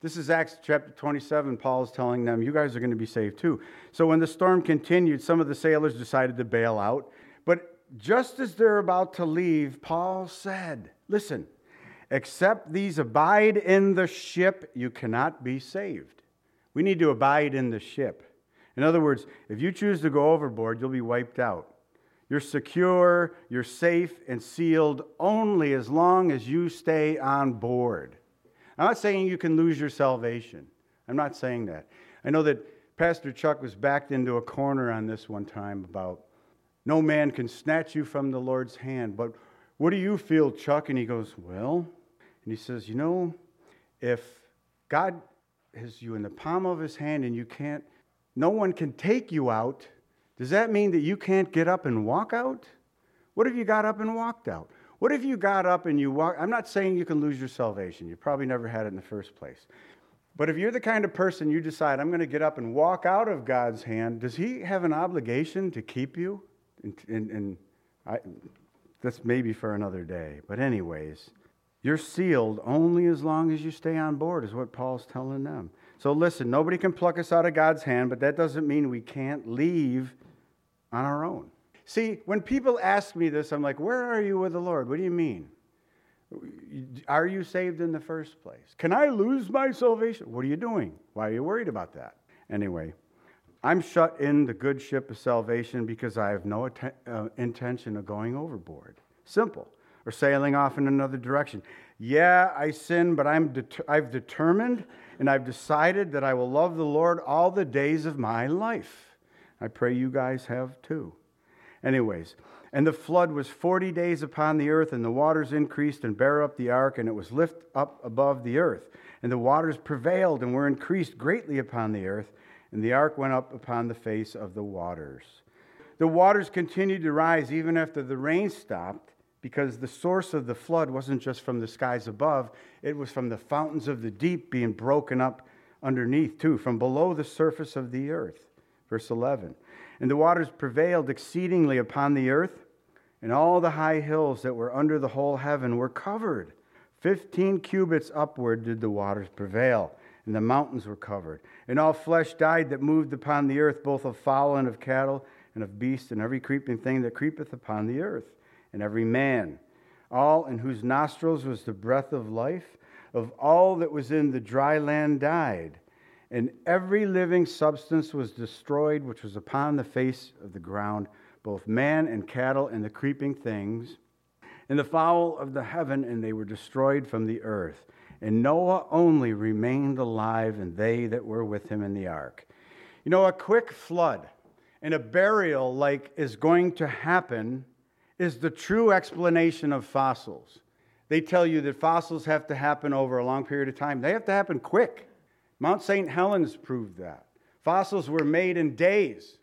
This is Acts chapter twenty-seven. Paul is telling them, you guys are going to be saved too. So when the storm continued, some of the sailors decided to bail out. But just as they're about to leave, Paul said, listen, except these abide in the ship, you cannot be saved. We need to abide in the ship. In other words, if you choose to go overboard, you'll be wiped out. You're secure, you're safe and sealed only as long as you stay on board. I'm not saying you can lose your salvation. I'm not saying that. I know that Pastor Chuck was backed into a corner on this one time about no man can snatch you from the Lord's hand. But what do you feel, Chuck? And he goes, well, and he says, you know, if God has you in the palm of his hand and you can't, no one can take you out, does that mean that you can't get up and walk out? What if you got up and walked out? What if you got up and you walk? I'm not saying you can lose your salvation. You probably never had it in the first place. But if you're the kind of person you decide, I'm going to get up and walk out of God's hand, does he have an obligation to keep you? And, and, and I, that's maybe for another day. But anyways, you're sealed only as long as you stay on board, is what Paul's telling them. So listen, nobody can pluck us out of God's hand, but that doesn't mean we can't leave on our own. See, when people ask me this, I'm like, where are you with the Lord? What do you mean? Are you saved in the first place? Can I lose my salvation? What are you doing? Why are you worried about that? Anyway, I'm shut in the good ship of salvation because I have no att- uh, intention of going overboard. Simple. Or sailing off in another direction. Yeah, I sin, but I'm det- I've determined and I've decided that I will love the Lord all the days of my life. I pray you guys have too. Anyways, and the flood was forty days upon the earth, and the waters increased and bare up the ark, and it was lift up above the earth. And the waters prevailed and were increased greatly upon the earth, and the ark went up upon the face of the waters. The waters continued to rise even after the rain stopped, because the source of the flood wasn't just from the skies above, it was from the fountains of the deep being broken up underneath too, from below the surface of the earth. Verse eleven. And the waters prevailed exceedingly upon the earth, and all the high hills that were under the whole heaven were covered. Fifteen cubits upward did the waters prevail, and the mountains were covered. And all flesh died that moved upon the earth, both of fowl and of cattle, and of beasts, and every creeping thing that creepeth upon the earth, and every man, all in whose nostrils was the breath of life, of all that was in the dry land died. And every living substance was destroyed, which was upon the face of the ground, both man and cattle and the creeping things, and the fowl of the heaven, and they were destroyed from the earth. And Noah only remained alive, and they that were with him in the ark. You know, a quick flood and a burial like is going to happen is the true explanation of fossils. They tell you that fossils have to happen over a long period of time. They have to happen quick. Mount Saint Helens proved that. Fossils were made in days.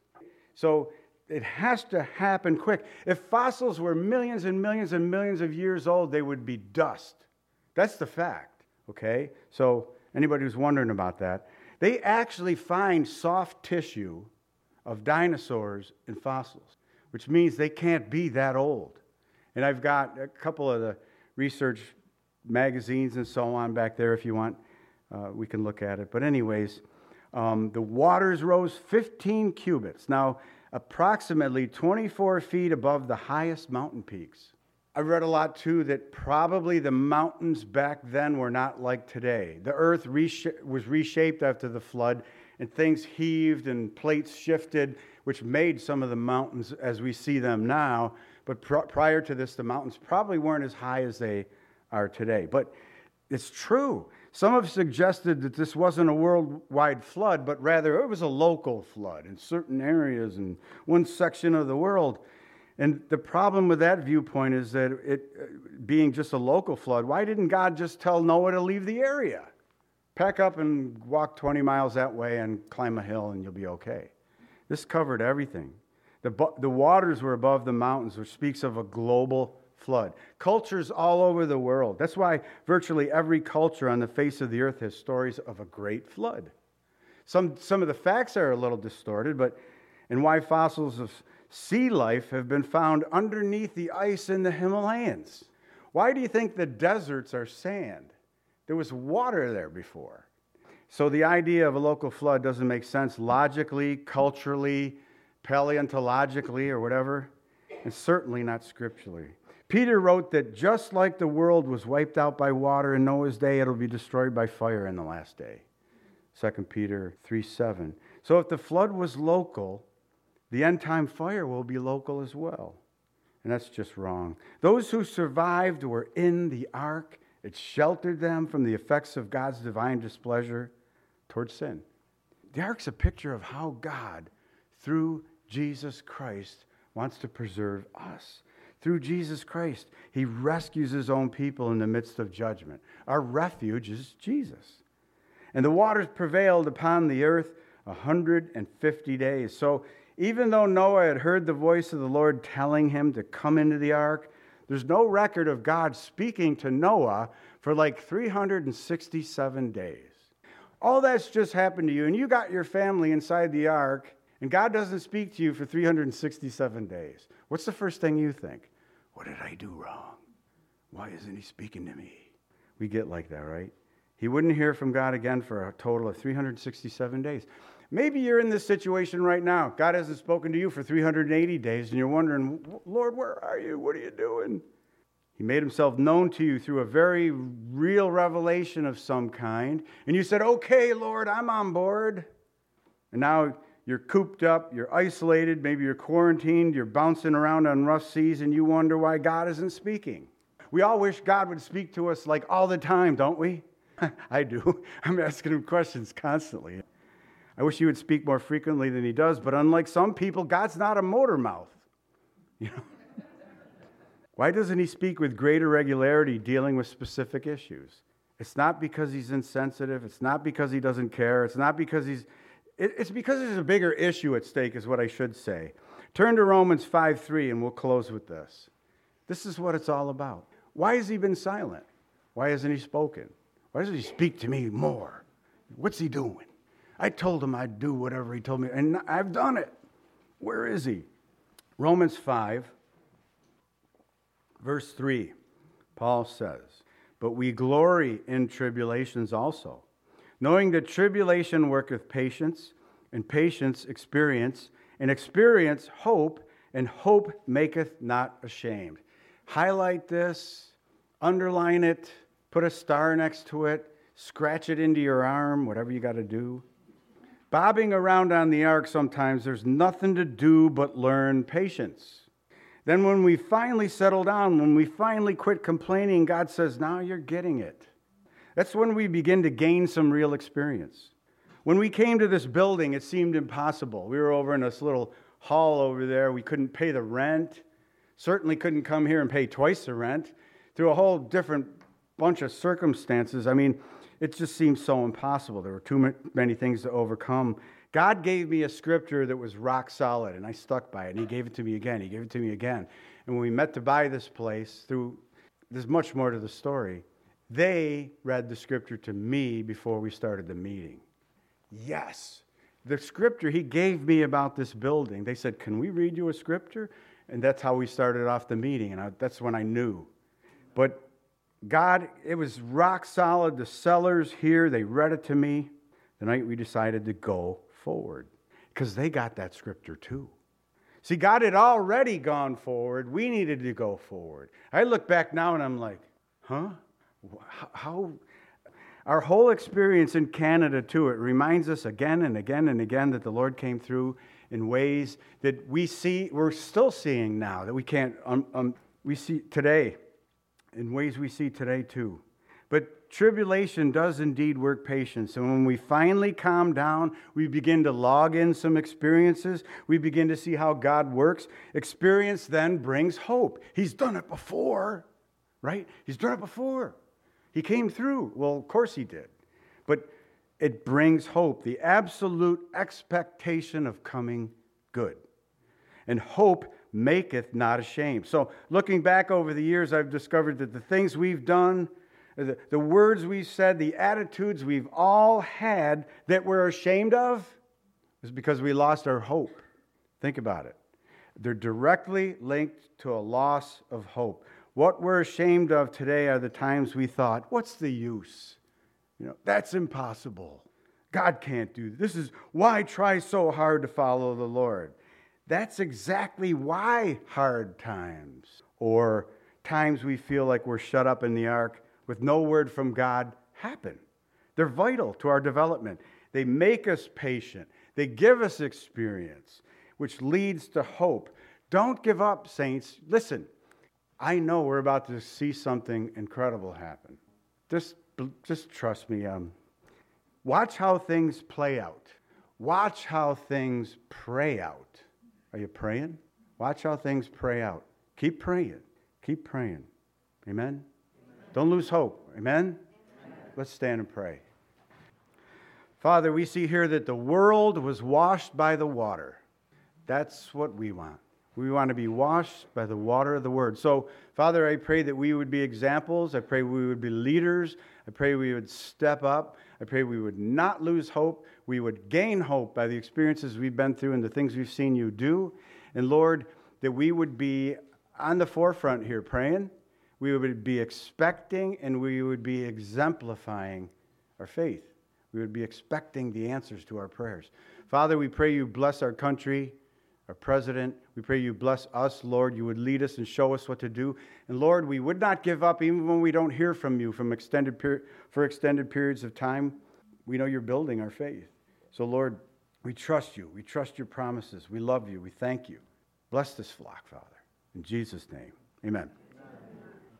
So it has to happen quick. If fossils were millions and millions and millions of years old, they would be dust. That's the fact, okay? So anybody who's wondering about that, they actually find soft tissue of dinosaurs in fossils, which means they can't be that old. And I've got a couple of the research magazines and so on back there if you want. Uh, we can look at it. But anyways, um, the waters rose fifteen cubits. Now, approximately twenty-four feet above the highest mountain peaks. I read a lot, too, that probably the mountains back then were not like today. The earth resha- was reshaped after the flood, and things heaved and plates shifted, which made some of the mountains as we see them now. But pr- prior to this, the mountains probably weren't as high as they are today. But it's true. Some have suggested that this wasn't a worldwide flood, but rather it was a local flood in certain areas in one section of the world. And the problem with that viewpoint is that it being just a local flood, why didn't God just tell Noah to leave the area? Pack up and walk twenty miles that way and climb a hill and you'll be okay. This covered everything. The, the waters were above the mountains, which speaks of a global flood. Cultures all over the world. That's why virtually every culture on the face of the earth has stories of a great flood. Some, some of the facts are a little distorted, but and why fossils of sea life have been found underneath the ice in the Himalayas. Why do you think the deserts are sand? There was water there before. So the idea of a local flood doesn't make sense logically, culturally, paleontologically, or whatever, and certainly not scripturally. Peter wrote that just like the world was wiped out by water in Noah's day, it'll be destroyed by fire in the last day. Second Peter three seven. So if the flood was local, the end-time fire will be local as well. And that's just wrong. Those who survived were in the ark. It sheltered them from the effects of God's divine displeasure towards sin. The ark's a picture of how God, through Jesus Christ, wants to preserve us. Through Jesus Christ, he rescues his own people in the midst of judgment. Our refuge is Jesus. And the waters prevailed upon the earth one hundred fifty days. So even though Noah had heard the voice of the Lord telling him to come into the ark, there's no record of God speaking to Noah for like three hundred sixty-seven days. All that's just happened to you, and you got your family inside the ark, and God doesn't speak to you for three hundred sixty-seven days. What's the first thing you think? What did I do wrong? Why isn't he speaking to me? We get like that, right? He wouldn't hear from God again for a total of three hundred sixty-seven days. Maybe you're in this situation right now. God hasn't spoken to you for three hundred eighty days, and you're wondering, Lord, where are you? What are you doing? He made himself known to you through a very real revelation of some kind. And you said, okay, Lord, I'm on board. And now you're cooped up, you're isolated, maybe you're quarantined, you're bouncing around on rough seas, and you wonder why God isn't speaking. We all wish God would speak to us like all the time, don't we? I do. I'm asking him questions constantly. I wish he would speak more frequently than he does, but unlike some people, God's not a motor mouth. You know? Why doesn't he speak with greater regularity dealing with specific issues? It's not because he's insensitive. It's not because he doesn't care. It's not because he's... It's because there's a bigger issue at stake is what I should say. Turn to Romans five three and we'll close with this. This is what it's all about. Why has he been silent? Why hasn't he spoken? Why doesn't he speak to me more? What's he doing? I told him I'd do whatever he told me, and I've done it. Where is he? Romans five, verse three, Paul says, but we glory in tribulations also, knowing that tribulation worketh patience, and patience experience, and experience hope, and hope maketh not ashamed. Highlight this, underline it, put a star next to it, scratch it into your arm, whatever you got to do. Bobbing around on the ark sometimes, there's nothing to do but learn patience. Then when we finally settle down, when we finally quit complaining, God says, now you're getting it. That's when we begin to gain some real experience. When we came to this building, it seemed impossible. We were over in this little hall over there. We couldn't pay the rent. Certainly couldn't come here and pay twice the rent. Through a whole different bunch of circumstances. I mean, it just seemed so impossible. There were too many things to overcome. God gave me a scripture that was rock solid, and I stuck by it. And he gave it to me again. He gave it to me again. And when we met to buy this place, through there's much more to the story. They read the scripture to me before we started the meeting. Yes. The scripture he gave me about this building, they said, can we read you a scripture? And that's how we started off the meeting. And I, that's when I knew. But God, it was rock solid. The sellers here, they read it to me the night we decided to go forward. Because they got that scripture too. See, God had already gone forward. We needed to go forward. I look back now and I'm like, huh? How? Our whole experience in Canada too, it reminds us again and again and again that the Lord came through in ways that we see, we're still seeing now, that we can't, um, um, we see today. In ways we see today too. But tribulation does indeed work patience. And when we finally calm down, we begin to log in some experiences. We begin to see how God works. Experience then brings hope. He's done it before, right? He's done it before. He came through. Well, of course he did. But it brings hope, the absolute expectation of coming good. And hope maketh not ashamed. So looking back over the years, I've discovered that the things we've done, the, the words we've said, the attitudes we've all had that we're ashamed of is because we lost our hope. Think about it. They're directly linked to a loss of hope. What we're ashamed of today are the times we thought, what's the use? You know, that's impossible. God can't do this. This is why try so hard to follow the Lord. That's exactly why hard times or times we feel like we're shut up in the ark with no word from God happen. They're vital to our development. They make us patient. They give us experience, which leads to hope. Don't give up, saints. Listen, I know we're about to see something incredible happen. Just, just trust me. Um, watch how things play out. Watch how things pray out. Are you praying? Watch how things pray out. Keep praying. Keep praying. Amen? Amen. Don't lose hope. Amen? Amen? Let's stand and pray. Father, we see here that the world was washed by the water. That's what we want. We want to be washed by the water of the Word. So, Father, I pray that we would be examples. I pray we would be leaders. I pray we would step up. I pray we would not lose hope. We would gain hope by the experiences we've been through and the things we've seen you do. And, Lord, that we would be on the forefront here praying. We would be expecting and we would be exemplifying our faith. We would be expecting the answers to our prayers. Father, we pray you bless our country, our president. We pray you bless us, Lord. You would lead us and show us what to do. And Lord, we would not give up even when we don't hear from you from extended per- for extended periods of time. We know you're building our faith. So Lord, we trust you. We trust your promises. We love you. We thank you. Bless this flock, Father. In Jesus' name, amen.